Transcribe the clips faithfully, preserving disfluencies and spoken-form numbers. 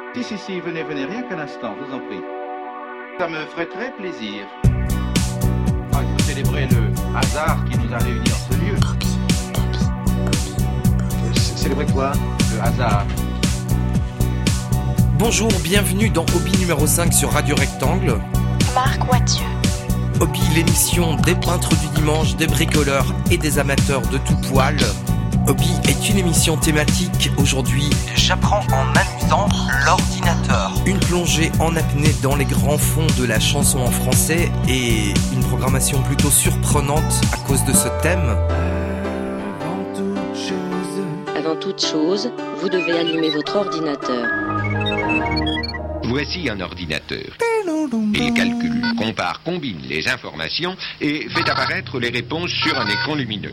Si, si, si, venez, venez, rien qu'un instant, je vous en prie. Ça me ferait très plaisir. Ah, il faut célébrer le hasard qui nous a réunis en ce lieu. C- célébrer quoi? Le hasard. Bonjour, bienvenue dans Hobby numéro cinq sur Radio Rectangle. Marc Wathieu. Hobby, l'émission des peintres du dimanche, des bricoleurs et des amateurs de tout poil. Hobby est une émission thématique. Aujourd'hui, j'apprends en m'amusant l'ordinateur. Une plongée en apnée dans les grands fonds de la chanson en français et une programmation plutôt surprenante à cause de ce thème. Avant toute chose, Avant toute chose, vous devez allumer votre ordinateur. Voici un ordinateur. Il calcule, compare, combine les informations et fait apparaître les réponses sur un écran lumineux.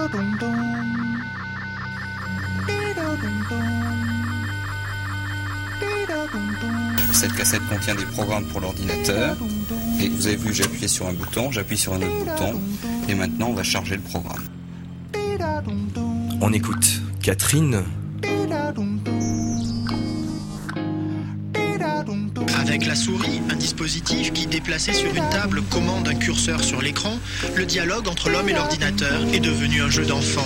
Cette cassette contient des programmes pour l'ordinateur. Et vous avez vu, j'ai appuyé sur un bouton, j'appuie sur un autre bouton. Et maintenant, on va charger le programme. On écoute Catherine. Avec la souris, un dispositif qui, déplacé sur une table, commande un curseur sur l'écran, le dialogue entre l'homme et l'ordinateur est devenu un jeu d'enfant.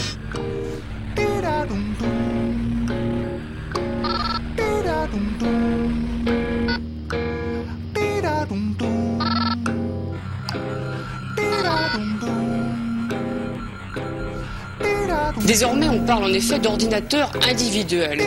Désormais, on parle en effet d'ordinateur individuel.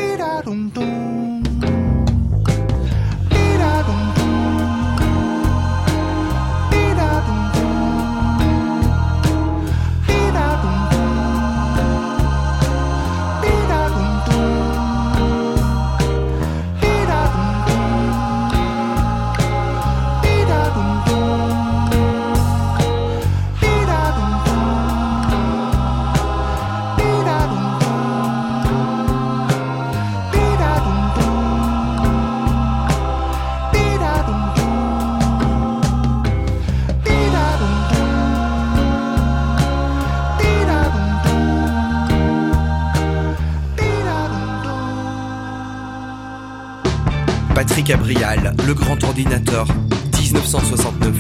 Patrick Abrial, le grand ordinateur, dix-neuf cent soixante-neuf.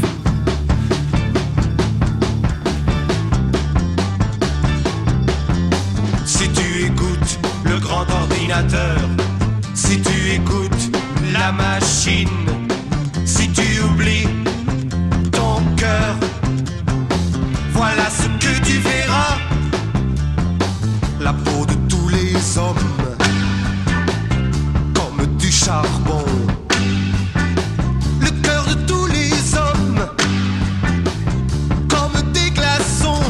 Si tu écoutes le grand ordinateur, si tu écoutes la machine, si tu oublies ton cœur, voilà ce que tu verras. La peau de tous les hommes, comme du charbon. Le cœur de tous les hommes, comme des glaçons.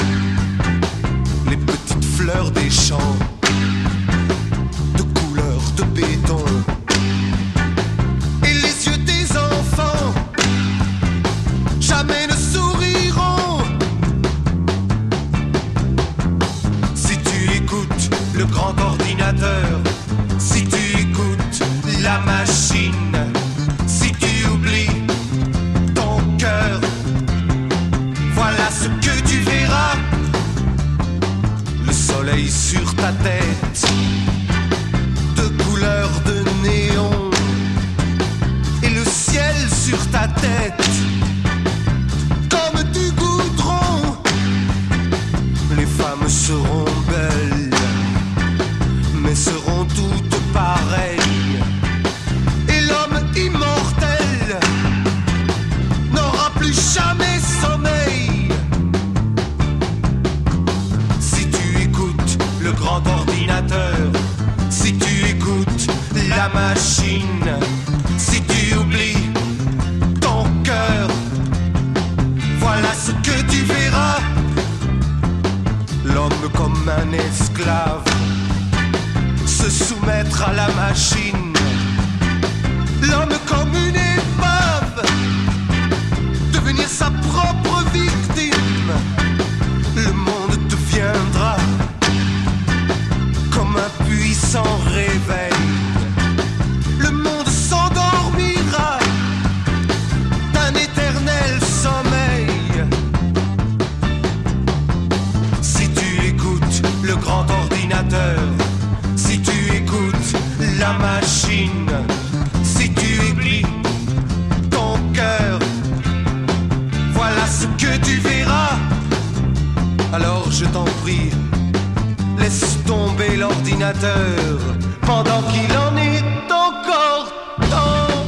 Les petites fleurs des champs, de couleur de béton. Et les yeux des enfants, jamais ne souriront. Si tu écoutes le grand ordinateur, si tu écoutes la machine, si tu oublies ton cœur, voilà ce que tu verras. Le soleil sur ta tête, de couleur de néon, et le ciel sur ta tête, comme du goudron. Les femmes seront belles, mais seront toutes pareilles. Et l'homme immortel n'aura plus jamais sommeil. Si tu écoutes le grand ordinateur, si tu écoutes la machine, si tu oublies ton cœur, voilà ce que tu verras. L'homme comme un esclave, se soumettre à la machine. L'homme comme une épave, devenir sa propre victime. Le monde deviendra comme un puissant réveil. Le monde s'endormira d'un éternel sommeil. Si tu écoutes le grand ordinateur, si tu écoutes la machine, je t'en prie, laisse tomber l'ordinateur pendant qu'il en est encore temps.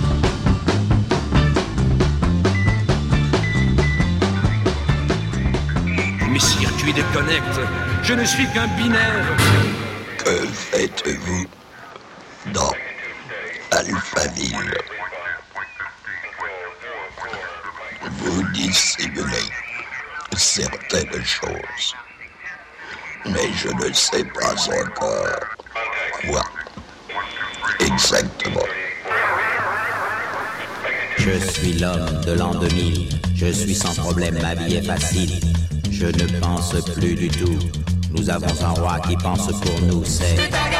Mes circuits déconnectent, je ne suis qu'un binaire. Que faites-vous dans Alphaville? Vous dissimulez certaines choses, mais je ne sais pas encore quoi exactement. Je suis l'homme de l'an deux mille, je suis sans problème, ma vie est facile. Je ne pense plus du tout, nous avons un roi qui pense pour nous, c'est...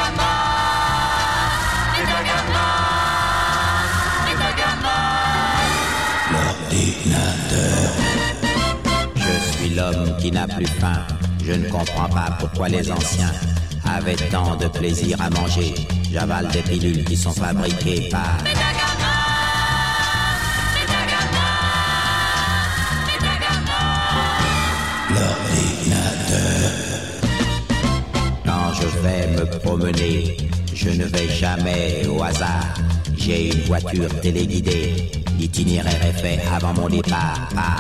L'ordinateur. Je suis l'homme qui n'a plus faim, je ne comprends pas pourquoi les anciens avaient tant de plaisir à manger. J'avale des pilules qui sont fabriquées par... L'ordinateur. Quand je vais me promener, je ne vais jamais au hasard. J'ai une voiture téléguidée, l'itinéraire est fait avant mon départ. Ah.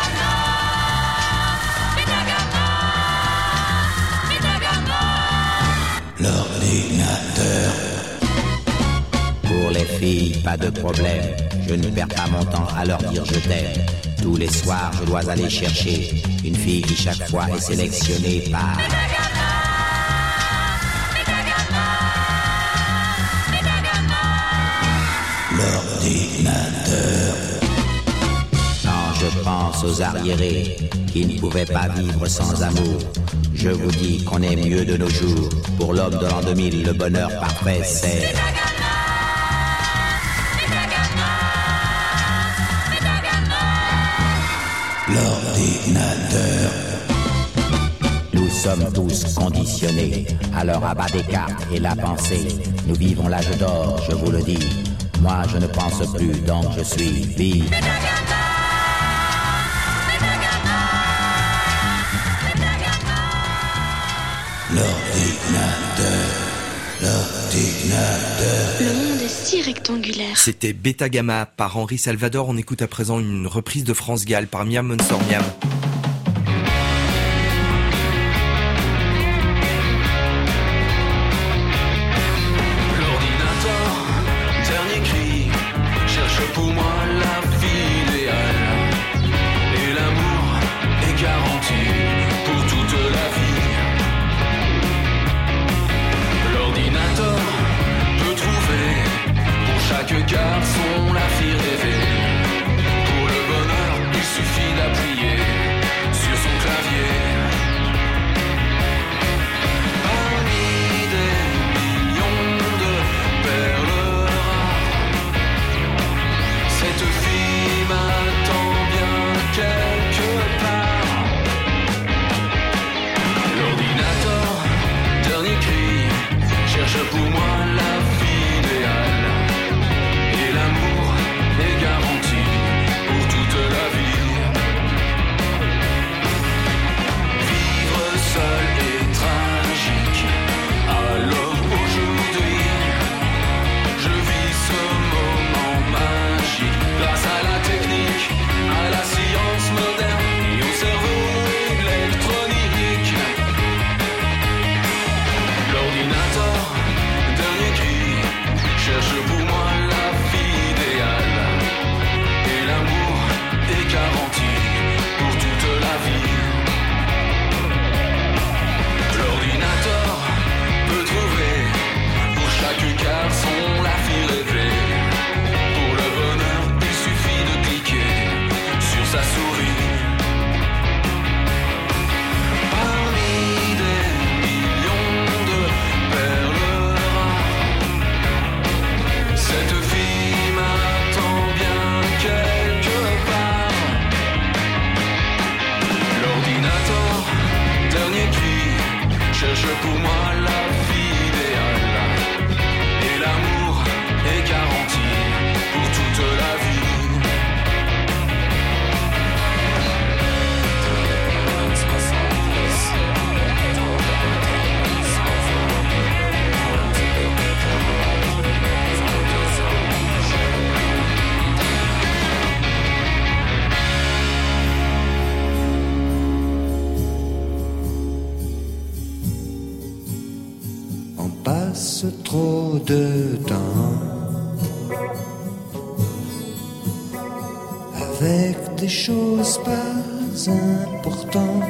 L'ordinateur. Pour les filles, pas de problème, je ne perds pas mon temps à leur dire je t'aime. Tous les soirs, je dois aller chercher une fille qui chaque fois est sélectionnée par... L'ordinateur. Quand je pense aux arriérés qui ne pouvaient pas vivre sans amour, je vous dis qu'on est mieux de nos jours. Pour l'homme de l'an deux mille, le bonheur parfait, c'est... L'ordinateur. Nous sommes tous conditionnés à leur abat des cartes et la pensée. Nous vivons l'âge d'or, je vous le dis. Moi, je ne pense plus, donc je suis vide. L'ordinateur. L'ordinateur. Le monde est si rectangulaire. C'était Beta Gamma par Henri Salvador. On écoute à présent une reprise de France Gall par Miam Monsor Miam. Garçon, la fille rêvée. Pour le bonheur, il suffit d'appuyer. passe trop de temps avec des choses pas importantes.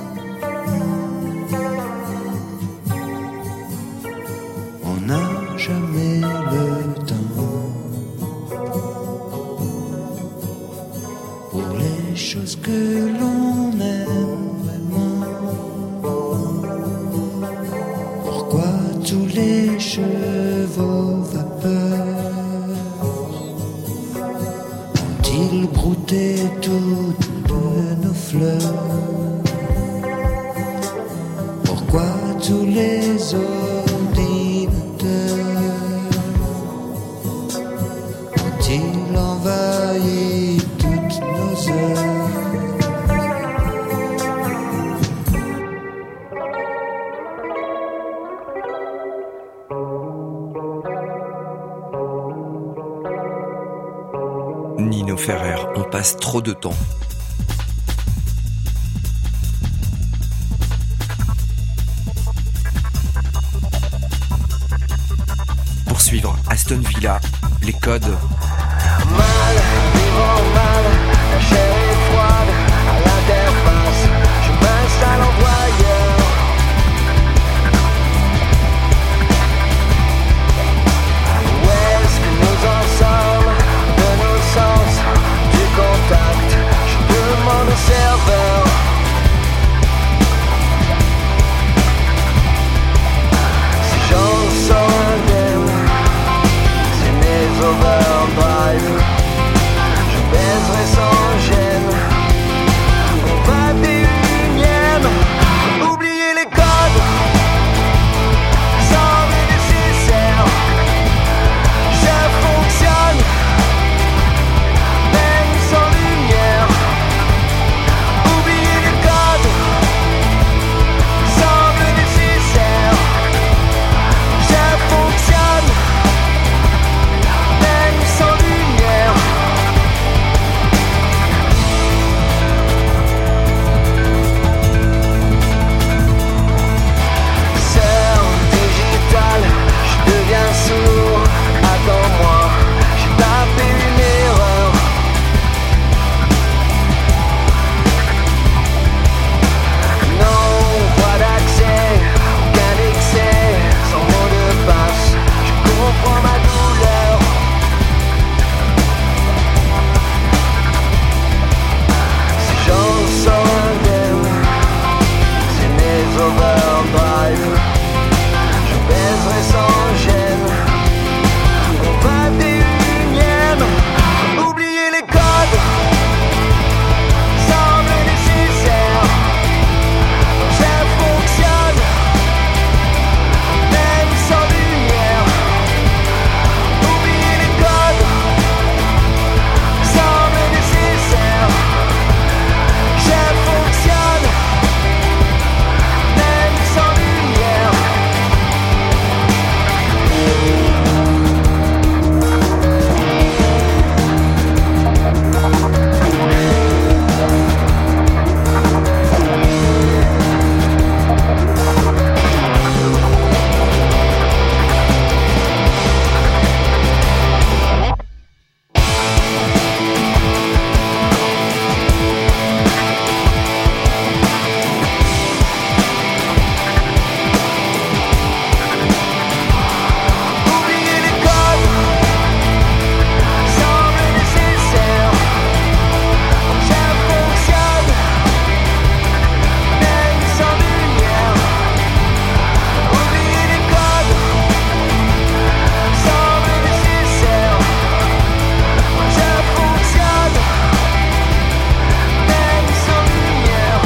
On n'a jamais le temps pour les choses que l'on aime vraiment. Pourquoi tous les chevaux vapeur ont-ils brouté toutes nos fleurs? Pourquoi tous les ordinateurs ont-ils envahi toutes nos heures? Nino Ferrer, on passe trop de temps. Pour suivre Aston Villa, les codes. Mal, vivant mal, la chair est froide à l'interface. Je m'installe en voyeur. Où est-ce que nous en sommes de nos sens, du contact? Je demande au serveur. Si j'en sors indemne, c'est mes overdrive. Je baiserai sans gêne. Au vingt et unième, oubliez les codes. Sans le nécessaire, je fonctionne. Même sans lumière, oubliez les codes. Sans le nécessaire, je fonctionne. Même sans lumière. Sœur digitale, je deviens sourd. Attends-moi, j'ai tapé une erreur. Non, pas d'accès, aucun excès, sans mot de passe. Je comprends ma douleur. Si j'en sors indemne, c'est mes overdrive. Je baiserai sans gêne. Au vingt et unième, oubliez les codes. Semble nécessaire, je fonctionne. Même sans lumière, oubliez les codes. Semble nécessaire, je fonctionne. Même sans lumière. Oubliez les codes. Semble nécessaire, je fonctionne. Même sans lumière. Oubliez les codes. Semble nécessaire, je fonctionne. Même sans lumière.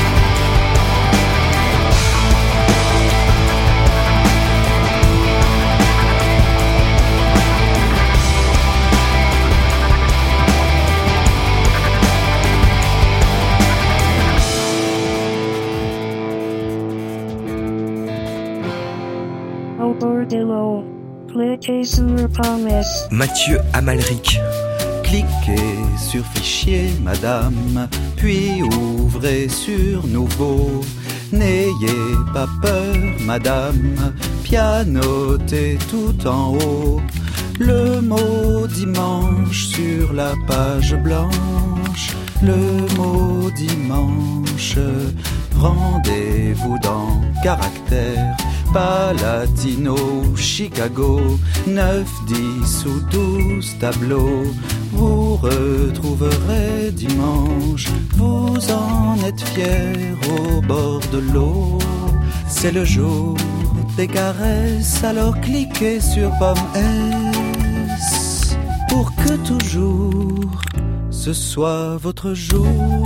Au bordello, cliquez sur promesse. Mathieu Amalric. Cliquez sur fichier, madame, puis ouvrez sur nouveau. N'ayez pas peur, madame, pianotez tout en haut. Le mot dimanche sur la page blanche. Le mot dimanche, rendez-vous dans caractère. Palatino, Chicago, neuf, dix ou douze tableaux. Vous retrouverez dimanche, vous en êtes fiers au bord de l'eau. C'est le jour des caresses, alors cliquez sur pomme S pour que toujours ce soit votre jour.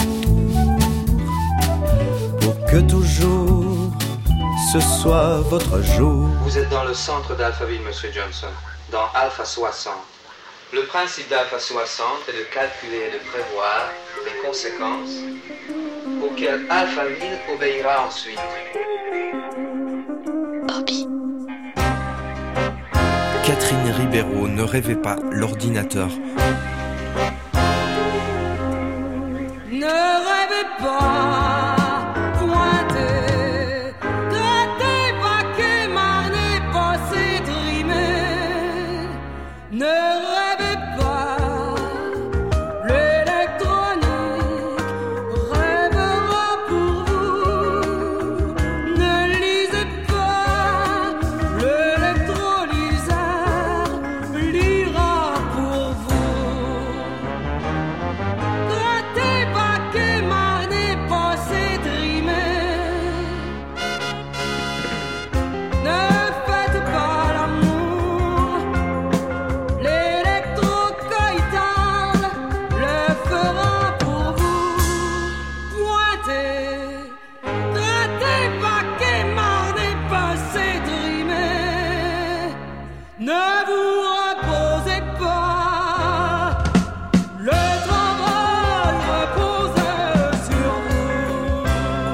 Pour que toujours ce soit votre jour. Vous êtes dans le centre d'Alphaville, Monsieur Johnson, dans Alpha soixante. Le principe d'Alpha soixante est de calculer et de prévoir les conséquences auxquelles Alphaville obéira ensuite. Obi. Catherine Ribeiro ne rêvait pas l'ordinateur. Ne rêvez pas. Ne rêvez pas, l'électronique rêvera pour vous. Ne lisez pas, l'électrolyseur lira pour vous. Grattez pas que ma n'est pas s'étrimer. Ne faites pas l'amour. Ne vous reposez pas, le travail repose sur vous.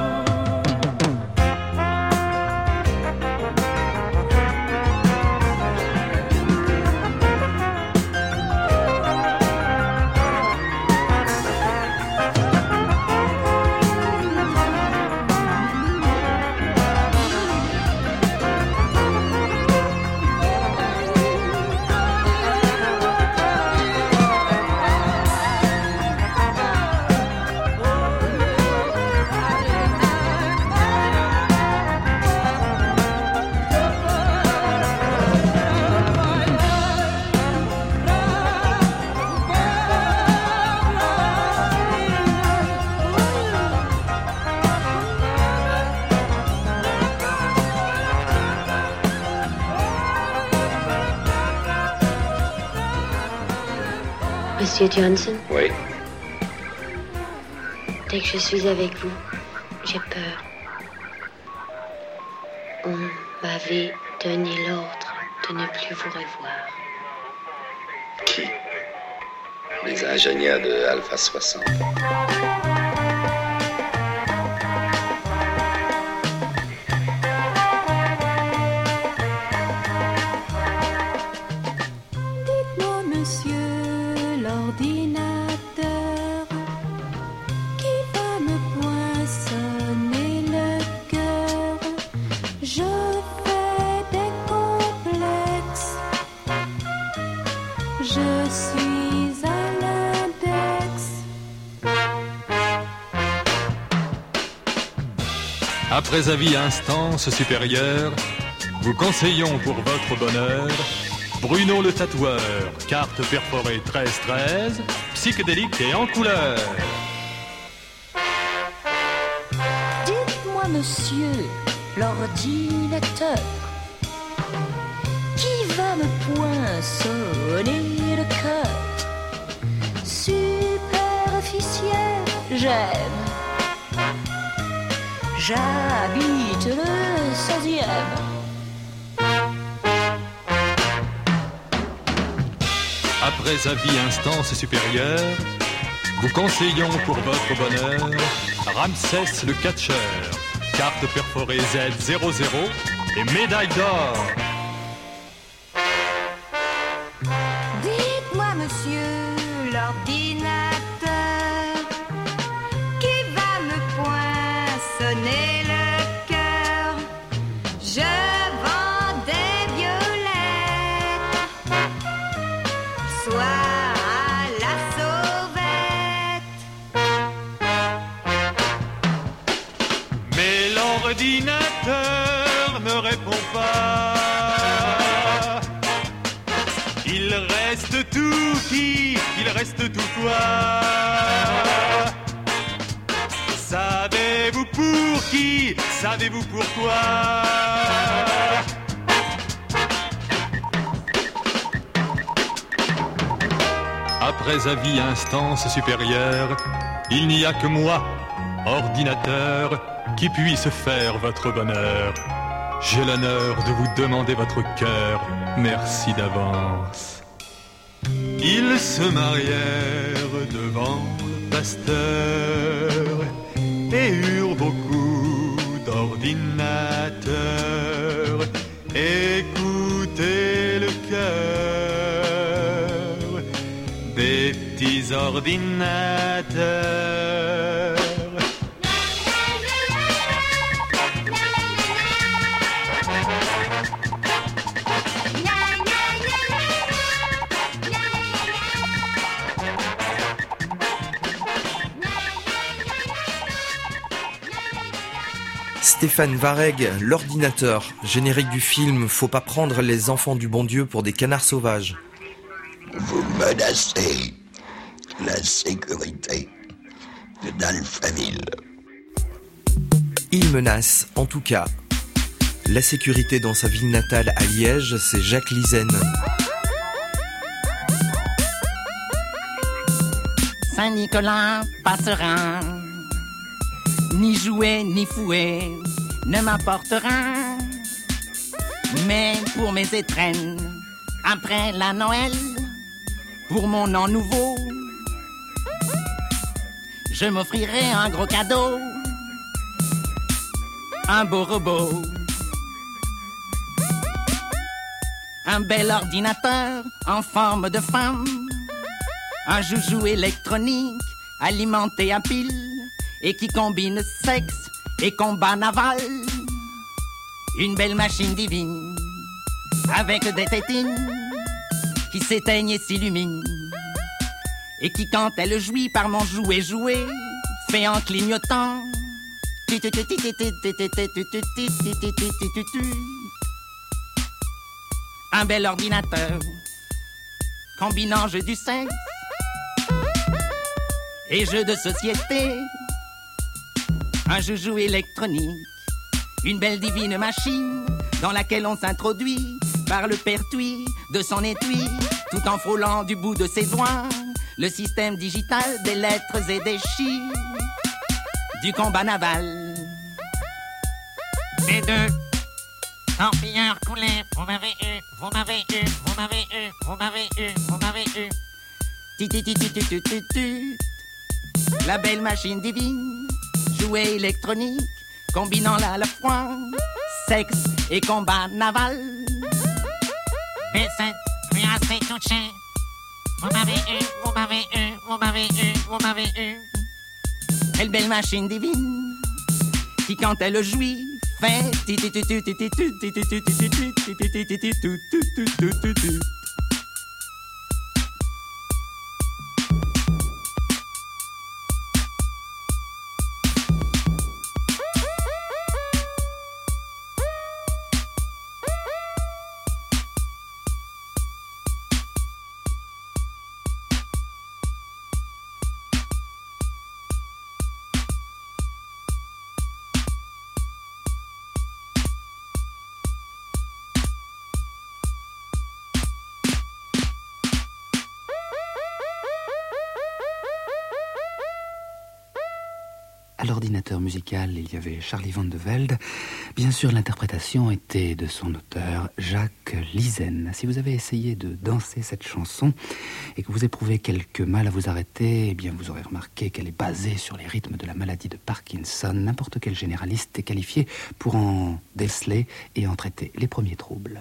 Monsieur Johnson? Oui. Dès que je suis avec vous, j'ai peur. On m'avait donné l'ordre de ne plus vous revoir. Qui? Les ingénieurs de Alpha soixante. Après avis instance supérieure, vous conseillons pour votre bonheur Bruno le tatoueur, carte perforée treize treize, psychédélique et en couleur. Dites-moi, monsieur, l'ordinateur, qui va me poinçonner le cœur? Superficiel, j'aime. J'habite le seizième. Après avis instance supérieure, vous conseillons pour votre bonheur Ramsès le catcheur, carte perforée Z zéro zéro et médaille d'or. Dites-moi, monsieur l'ordinateur, qui va me poinçonner le L'ordinateur ne répond pas. Il reste tout qui, il reste tout quoi. Savez-vous pour qui, savez-vous pourquoi? Après avis instance supérieure, il n'y a que moi, ordinateur, qui puisse faire votre bonheur. J'ai l'honneur de vous demander votre cœur, merci d'avance. Ils se marièrent devant le pasteur et eurent beaucoup d'ordinateurs. Écoutez le cœur des petits ordinateurs. Stéphane Vareg, l'ordinateur, générique du film Faut pas prendre les enfants du bon Dieu pour des canards sauvages. Vous menacez la sécurité d'Alphaville. Il menace, en tout cas, la sécurité dans sa ville natale à Liège, c'est Jacques Lizen. Saint-Nicolas passera, ni jouet ni fouet ne m'apportera. Mais pour mes étrennes, après la Noël, pour mon an nouveau, je m'offrirai un gros cadeau, un beau robot, un bel ordinateur en forme de femme, un joujou électronique alimenté à pile et qui combine sexe et combat naval. Une belle machine divine avec des tétines qui s'éteignent et s'illuminent et qui, quand elle jouit par mon jouet jouet, fait en clignotant un bel ordinateur combinant jeu du sexe et jeux de société, un joujou électronique, une belle divine machine dans laquelle on s'introduit par le pertuis de son étui, tout en frôlant du bout de ses doigts le système digital des lettres et des chiffres du combat naval. Les deux torpilleurs coulés, vous m'avez eu, vous m'avez eu, vous m'avez eu, vous m'avez eu, vous m'avez eu. Ti ti ti ti ti ti ti ti. La belle machine divine, jouet électronique, combinant là à la fois sexe et combat naval. Mais c'est assez touché. Vous m'avez eu, vous m'avez eu, vous m'avez eu, vous m'avez eu. Quelle belle machine divine qui, quand elle jouit, fait ti ti ti ti ti ti ti ti ti ti ti ti ti ti ti ti ti ti. À l'ordinateur musical, il y avait Charlie Van de Velde. Bien sûr, l'interprétation était de son auteur, Jacques Lizen. Si vous avez essayé de danser cette chanson et que vous éprouvez quelque mal à vous arrêter, eh bien, vous aurez remarqué qu'elle est basée sur les rythmes de la maladie de Parkinson. N'importe quel généraliste est qualifié pour en déceler et en traiter les premiers troubles.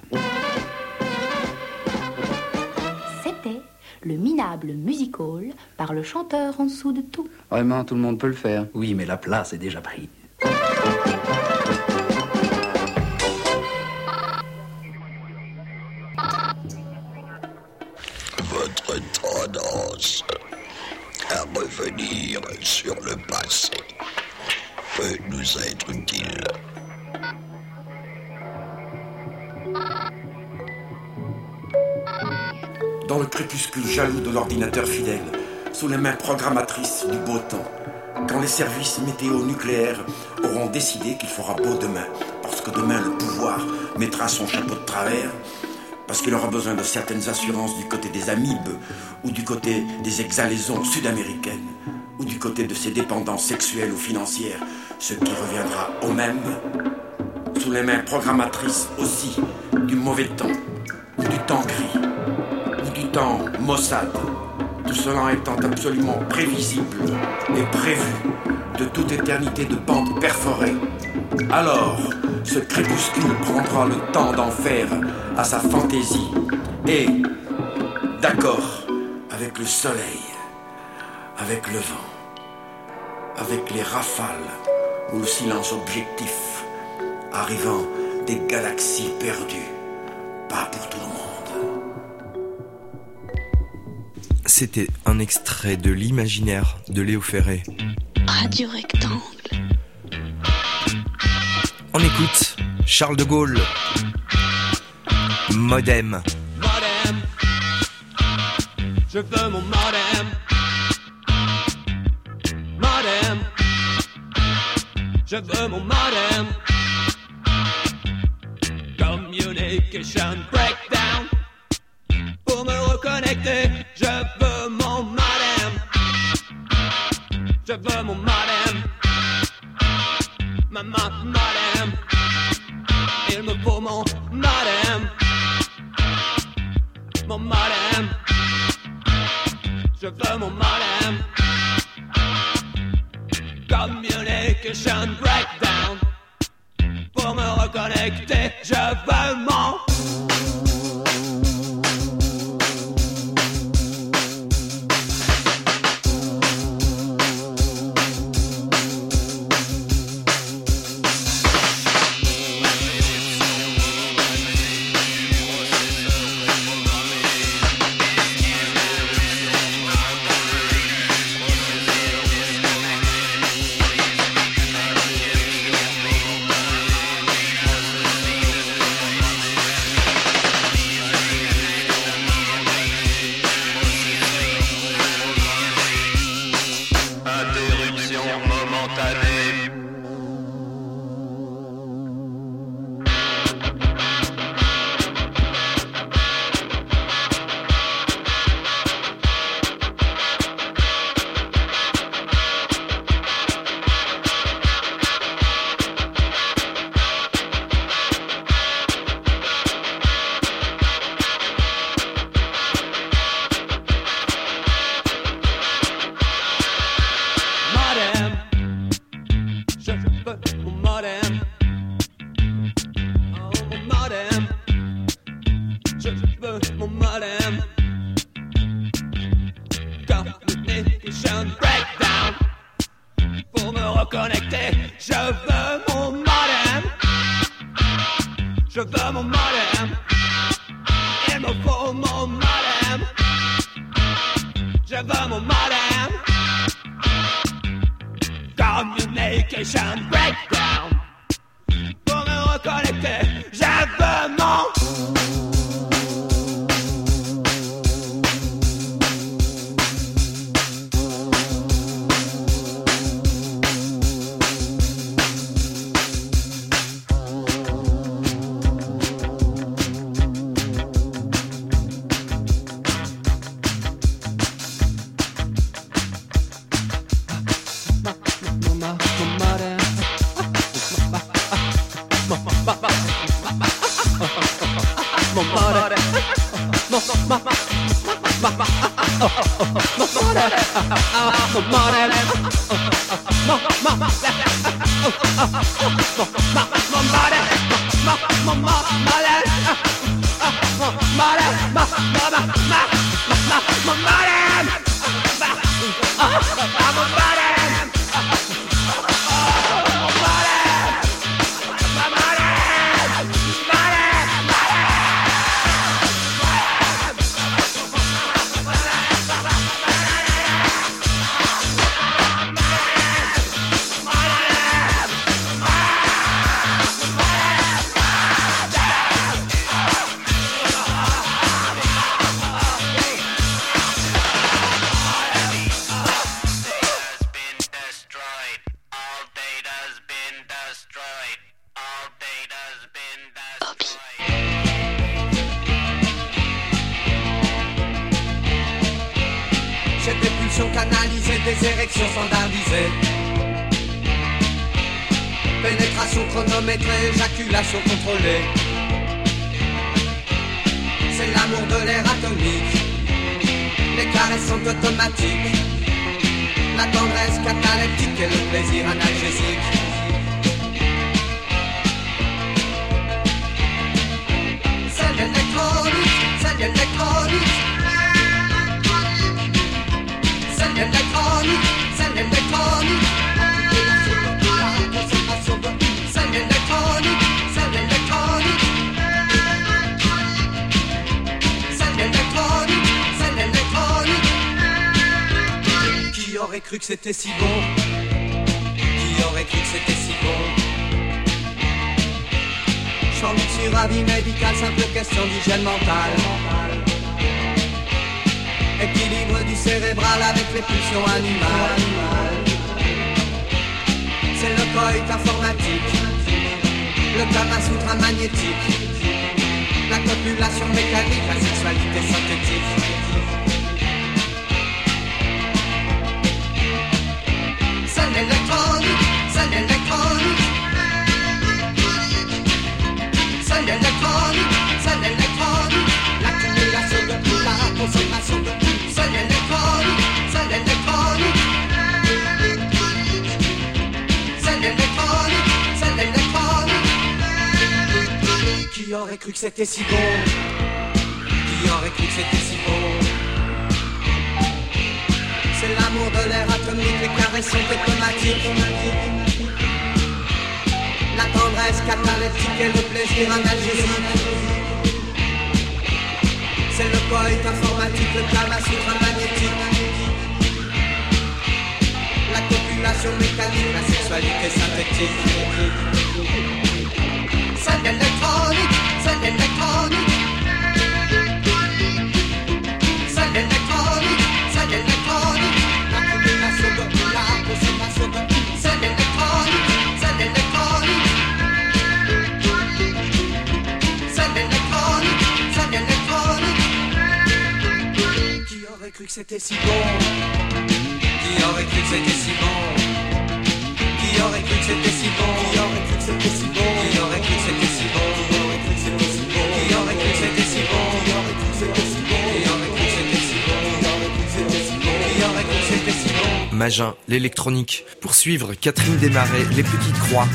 C'était le minable music hall par le chanteur en dessous de tout. Vraiment, tout le monde peut le faire. Oui, mais la place est déjà prise. Votre tendance à revenir sur le passé peut nous être utile. dans le crépuscule jaloux de l'ordinateur fidèle, sous les mains programmatrices du beau temps, quand les services météo-nucléaires auront décidé qu'il fera beau demain, parce que demain le pouvoir mettra son chapeau de travers, parce qu'il aura besoin de certaines assurances du côté des amibes, ou du côté des exhalaisons sud-américaines, ou du côté de ses dépendances sexuelles ou financières, ce qui reviendra au même, sous les mains programmatrices aussi du mauvais temps, ou du temps gris, ou du temps maussade, tout cela étant absolument prévisible et prévu de toute éternité de bandes perforées. Alors, ce crépuscule prendra le temps d'en faire à sa fantaisie et, d'accord avec le soleil, avec le vent, avec les rafales ou le silence objectif, arrivant des galaxies perdues, pas pour tout le monde. C'était un extrait de l'imaginaire de Léo Ferré. Radio Rectangle. On écoute Charles de Gaulle. Modem. Modem. Je veux mon modem. Modem. Je veux mon modem. Communication breakdown. Pour me reconnecter, je veux mon modem. Je veux mon modem. Maman, modem. Il me faut mon modem. Mon modem. Je veux mon modem. Communication breakdown. Pour me reconnecter, je veux mon. les érections standardisées. Pénétration chronométrée, éjaculation contrôlée. C'est l'amour de l'air atomique. Les caresses sont automatiques. La tendresse cataleptique et le plaisir analgésique. C'est l'électronique, c'est l'électronique. C'est l'électronique, c'est l'électronique. C'est l'électronique, c'est l'électronique. C'est l'électronique, c'est l'électronique. Qui aurait cru que c'était si bon? Qui aurait cru que c'était si bon? Chante sur avis médical, simple question d'hygiène mentale. Équilibre du cérébral avec les pulsions animales. C'est le coït informatique, le Kama Sutra magnétique, la copulation mécanique, la sexualité synthétique. C'est l'électronique, c'est l'électronique. C'est l'électronique, c'est l'électronique. L'accumulation de tout, la consommation de tout. C'est l'électronique, c'est l'électronique. C'est l'électronique, c'est l'électronique. Qui aurait cru que c'était si bon? Qui aurait cru que c'était si bon? C'est l'amour de l'air atomique, les caresses sont automatiques. La tendresse cataleptique et le plaisir analgésique. C'est le coït informatique, le Kama Sutra magnétique. La copulation mécanique, la sexualité synthétique. C'est l'électronique, c'est l'électronique. C'est l'électronique, c'est l'électronique. La copulation de tout, la consommation de tout. C'est l'électronique, c'est l'électronique. C'est l'électronique, c'est l'électronique. Qui aurait cru que c'était si bon? Qui aurait cru que c'était si bon? Qui aurait cru que c'était si bon? Qui aurait cru que c'était si bon? Qui aurait cru que c'était si bon? Qui aurait cru que c'était si bon? Qui aurait cru que c'était si bon? Qui aurait cru que c'était si bon? Qui aurait cru que c'était si bon? Qui aurait cru que c'était si bon? Qui aurait cru que c'était si bon? Magin, l'électronique. Pour suivre, Catherine Desmarais, Les Petites Croix.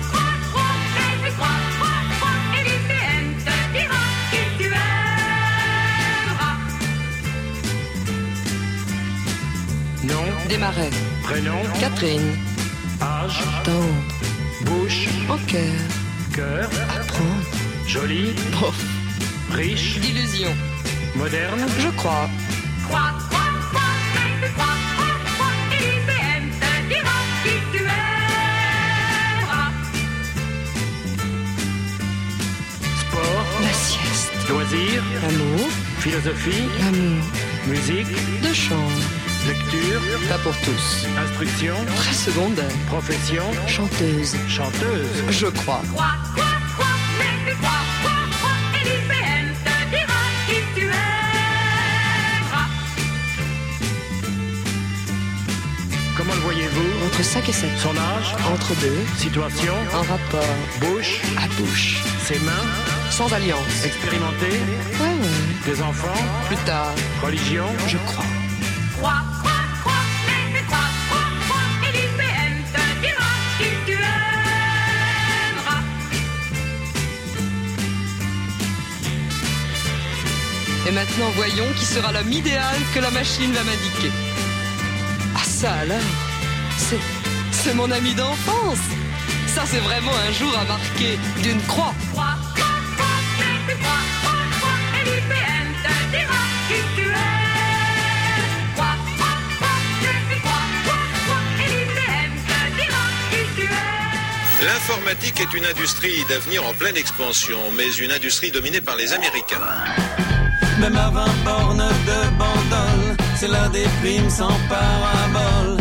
Nom, Desmarais. prénom, Catherine. âge, Tendre. bouche, En cœur. cœur, Apprendre. joli, Prof. riche, D'illusion. moderne, Je crois. Croix, croix, croix, croix, croix, croix, croix, et l'I B M te dira qui tu es. sport, La sieste. loisirs, L'amour. philosophie, L'amour. musique, De chambre. lecture, Pas pour tous. instruction, Très secondaire. profession, Chanteuse. chanteuse, Je crois. Croix, croix, croix, mais tu crois, croix, croix, et l'I B M te dira qui tu es. comment le voyez-vous? Entre cinq et sept. Son âge, Entre deux. situation, Un rapport. bouche, À bouche. ses mains, Sans alliance. expérimenté, Ouais, ouais. des enfants, Plus tard. religion, Je crois. Croix, croix, croix, mais tu crois, croix, croix, et l'I B M te dira qui tu aimeras. Et maintenant, voyons qui sera l'homme idéal que la machine va m'indiquer. Ah ça alors, c'est, c'est mon ami d'enfance. Ça c'est vraiment un jour à marquer d'une croix. Croix, croix, croix, mais tu crois, croix, croix, et l'I B M te dira qui tu es. Croix, croix, croix, mais tu crois, croix, croix, et l'I B M te dira qui tu es. L'informatique est une industrie d'avenir en pleine expansion, mais une industrie dominée par les Américains. Même à vingt bornes de bandole, c'est la déprime sans parabole.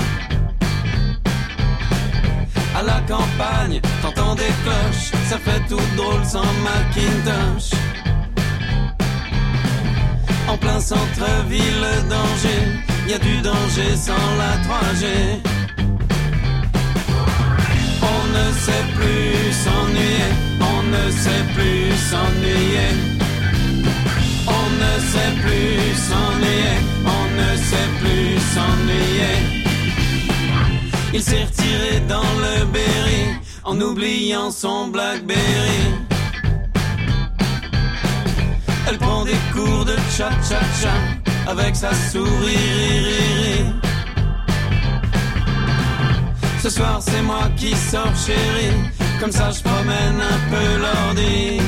À la campagne, t'entends des cloches, ça fait tout drôle sans Macintosh. En plein centre-ville d'Angers, y a du danger sans la trois G. On ne sait plus s'ennuyer, on ne sait plus s'ennuyer. On ne sait plus s'ennuyer, on ne sait plus s'ennuyer. Il s'est retiré dans le Berry en oubliant son Blackberry. Elle prend des cours de cha-cha-cha avec sa souris ri-ri-ri. Ce soir c'est moi qui sors chérie, comme ça je promène un peu l'ordi.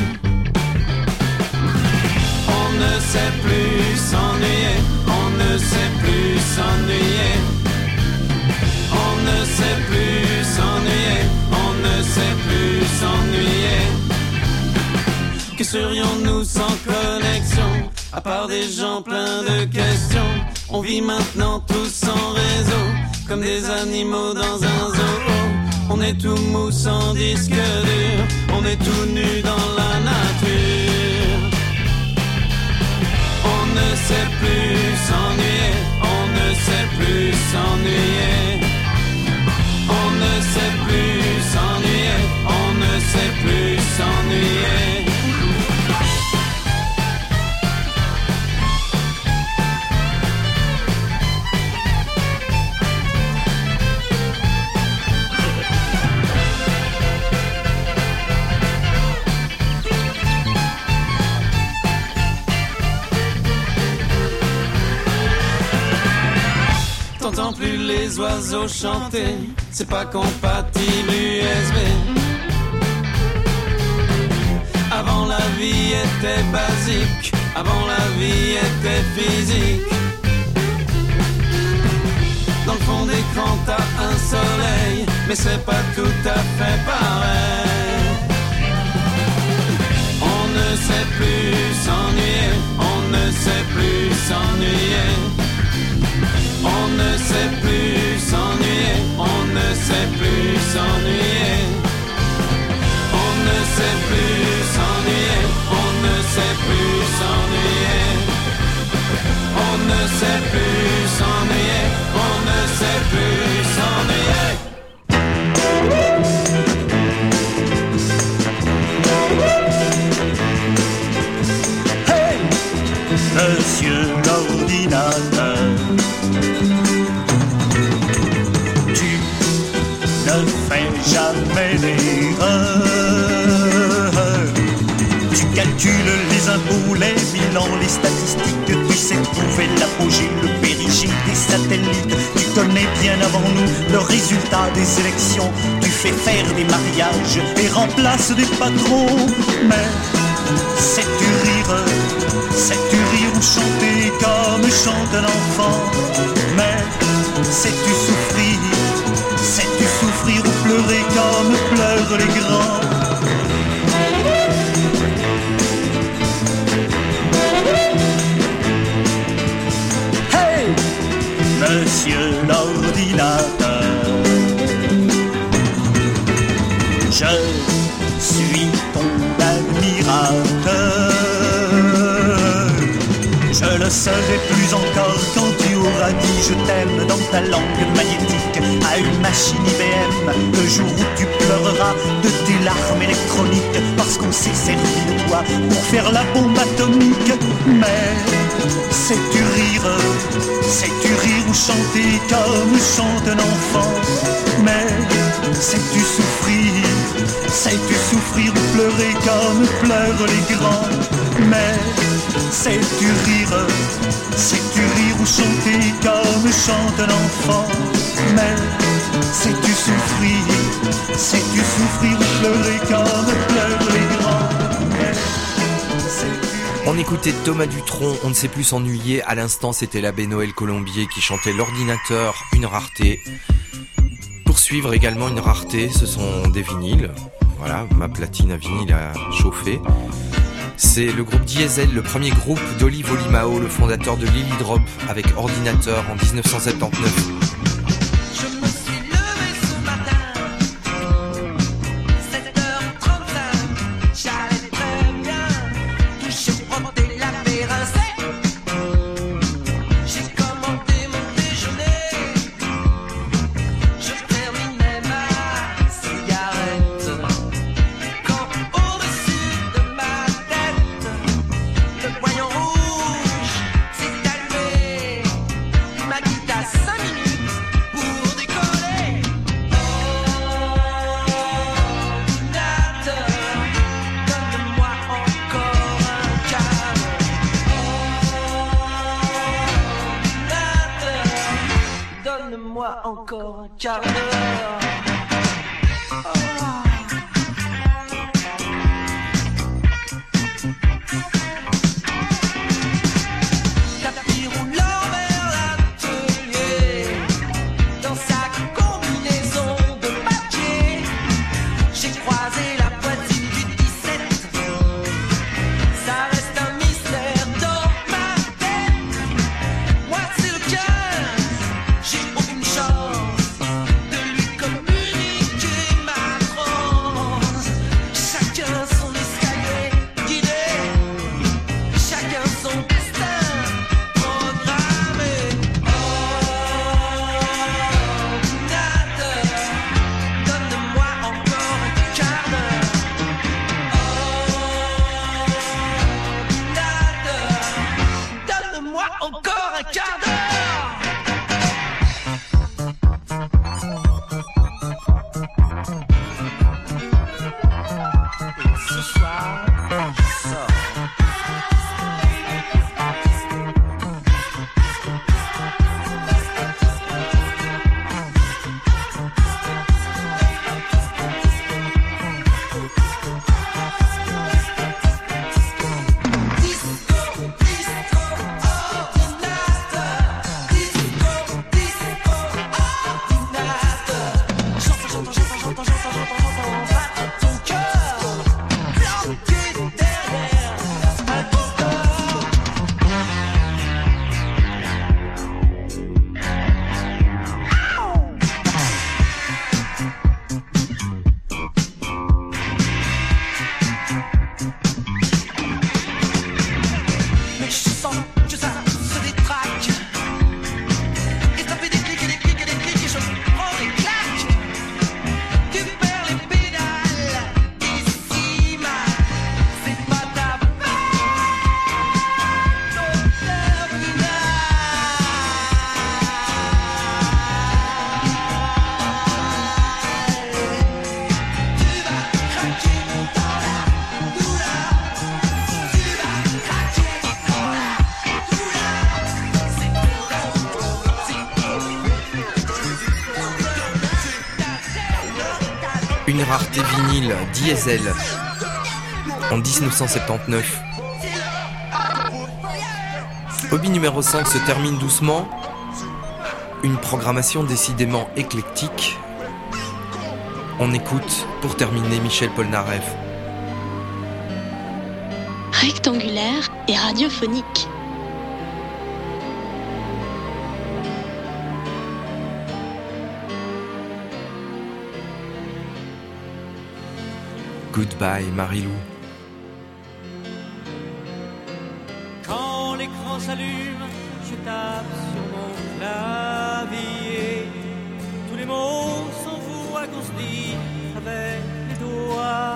On ne sait plus s'ennuyer, on ne sait plus s'ennuyer. On ne sait plus s'ennuyer, on ne sait plus s'ennuyer. Que serions-nous sans connexion, à part des gens pleins de questions? On vit maintenant tous sans réseau, comme des animaux dans un zoo. On est tout mou sans disque dur, on est tout nu dans la nature. On ne sait plus s'ennuyer, on ne sait plus s'ennuyer. On ne sait plus s'ennuyer, on ne sait plus s'ennuyer. T'entends plus les oiseaux chanter, c'est pas compatible U S B. Avant la vie était basique, avant la vie était physique. Dans le fond d'écran t'as un soleil, mais c'est pas tout à fait pareil. On ne sait plus s'ennuyer, on ne sait plus s'ennuyer. On ne sait plus s'ennuyer, on ne sait plus s'ennuyer. On ne sait plus s'ennuyer, on ne sait plus s'ennuyer. On ne sait plus s'ennuyer, on ne sait plus s'ennuyer. Hey, monsieur l'ordinateur, ne fais jamais d'erreur. Tu calcules les impôts, les bilans, les statistiques. Tu sais trouver l'apogée, le périgée des satellites. Tu connais bien avant nous le résultat des élections. Tu fais faire des mariages et remplaces des patrons. Mais sais-tu rire, sais-tu rire ou chanter comme chante un enfant? Mais sais-tu souffrir, sais-tu souffrir ou pleurer comme pleurent les grands? Hey, monsieur l'ordinateur, je suis ton admirateur. Je le serai plus encore quand tu auras dit je t'aime dans ta langue magnétique à une machine I B M. Le jour où tu pleureras de tes larmes électroniques parce qu'on s'est servi de toi pour faire la bombe atomique. Mais sais-tu rire, sais-tu rire ou chanter comme chante un enfant? Mais sais-tu souffrir, sais-tu souffrir ou pleurer comme pleurent les grands? Mais sais-tu rire, sais-tu rire ou chanter comme chante un enfant? Mais sais-tu souffrir, sais-tu souffrir ou pleurer comme pleurent les grands? Mais on écoutait Thomas Dutronc, on ne sait plus s'ennuyer. À l'instant, c'était l'abbé Noël Colombier qui chantait l'ordinateur, une rareté. Pour suivre également une rareté, ce sont des vinyles. Voilà, ma platine à vinyle a chauffé. C'est le groupe Diesel, le premier groupe d'Olive Olimao, le fondateur de Lily Drop, avec ordinateur en dix-neuf cent soixante-dix-neuf. J'ai commandé mon encore un quart d'heure. Tapis roulant vers l'atelier, dans sa combinaison de papier, j'ai croisé la poitrine du dix-sept. Ça reste un mystère dans ma tête. Moi c'est le quinze, j'ai aucune chance de lui communiquer ma transe. Chacun son escalier guidé, chacun son destin programmé. Ordinateur, donne-moi encore un quart d'heure. Ordinateur, donne-moi encore un quart d'heure. Et ce soir, je sors. Mais je sens que ça se détraque. Et ça fait des clics et des clics et des clics et je prends des claques. Tu perds les pédales ici mal. C'est pas ta faute au terminal. Tu vas craquer dans la douleur. Tu vas craquer dans la douleur. C'est Une rareté vinyle Diesel en dix-neuf cent soixante-dix-neuf. Hobby numéro cinq se termine doucement. Une programmation décidément éclectique. On écoute, pour terminer, Michel Polnareff. Rectangulaire et radiophonique. Goodbye Marilou. Quand l'écran s'allume, je tape sur mon clavier. Tous les mots s'envoient qu'on se dit avec les doigts.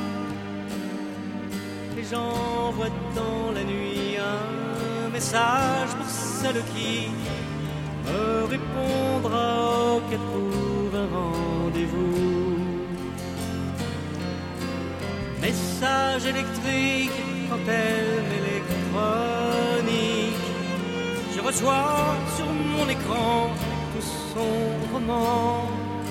Et j'envoie dans la nuit un message pour celle qui me répondra ou qu'elle trouve un rendez-vous. Message électrique, antenne électronique. Je reçois sur mon écran tout son roman.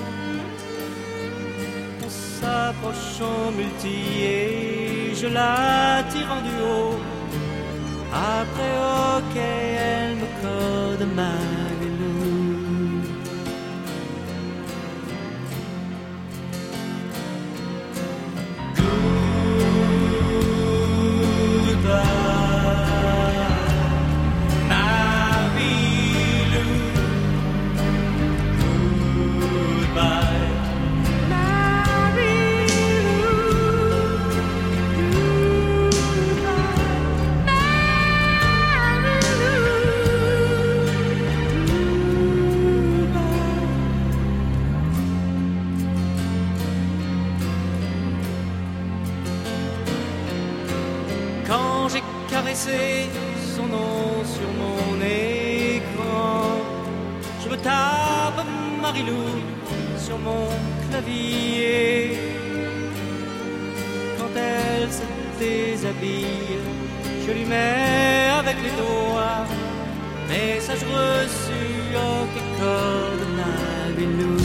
On s'approche en multi et je la tire en duo. Après ok, elle me code Marilou. Quand j'ai caressé son nom sur mon écran, je me tape Marilou sur mon clavier. Quand elle se déshabille, je lui mets avec les doigts message reçu, ok, code Marilou. bilou.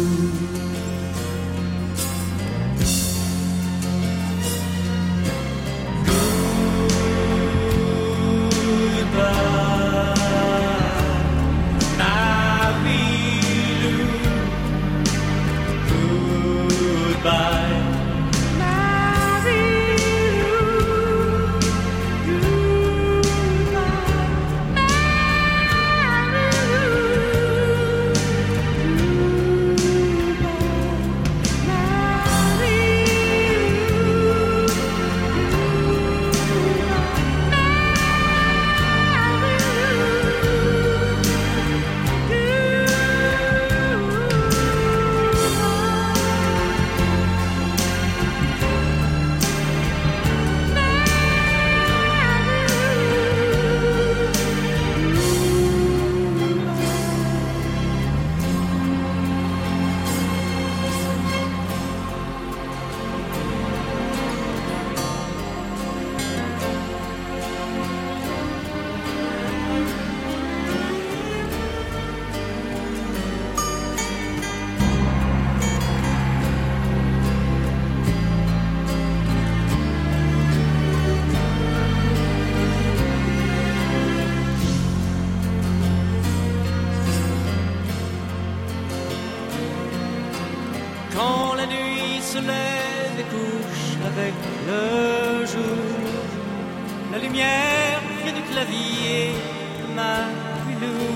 Se lève et couche avec le jour. La lumière vient du clavier de ma bilou.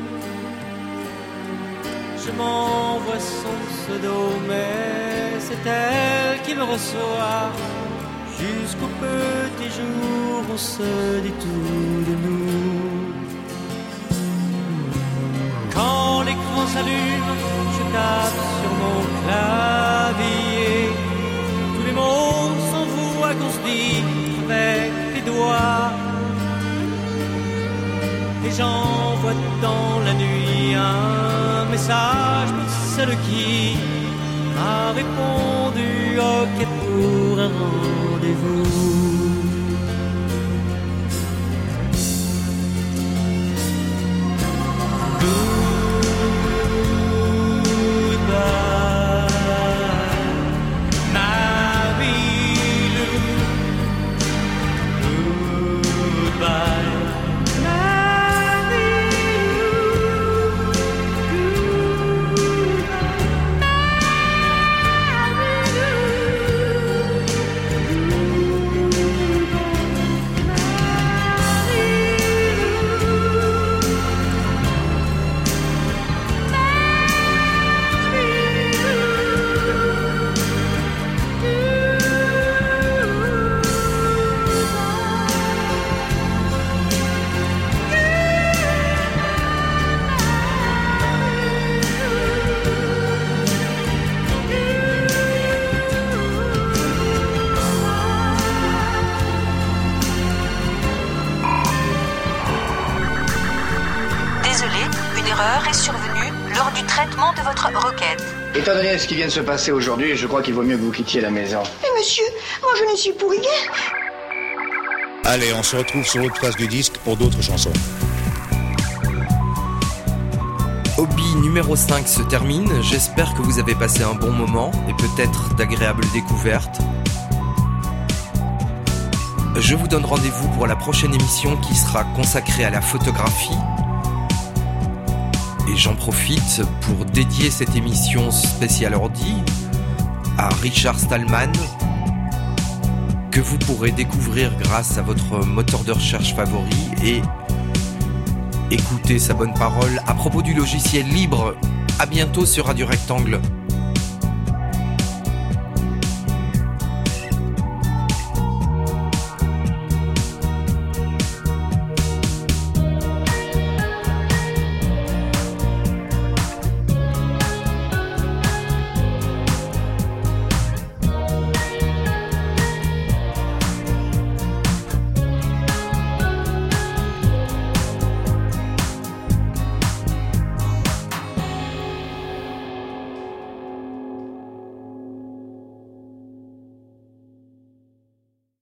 Je m'envoie son pseudo, mais c'est elle qui me reçoit. Jusqu'au petit jour, on se dit tout de nous. Quand l'écran s'allume, je tape sur mon clavier. Tous les mots s'envoient qu'on se dit avec les doigts. Et j'envoie dans la nuit un message pour celle qui m'a répondu ok pour un rendez-vous. Est survenue lors du traitement de votre requête. Étant donné ce qui vient de se passer aujourd'hui, je crois qu'il vaut mieux que vous quittiez la maison. Mais monsieur, moi je ne suis pour rien. Allez, on se retrouve sur l'autre face du disque pour d'autres chansons. Hobby numéro cinq se termine. J'espère que vous avez passé un bon moment et peut-être d'agréables découvertes. Je vous donne rendez-vous pour la prochaine émission qui sera consacrée à la photographie. Et j'en profite pour dédier cette émission spéciale ordi à Richard Stallman, que vous pourrez découvrir grâce à votre moteur de recherche favori et écouter sa bonne parole à propos du logiciel libre. À bientôt sur Radio Rectangle.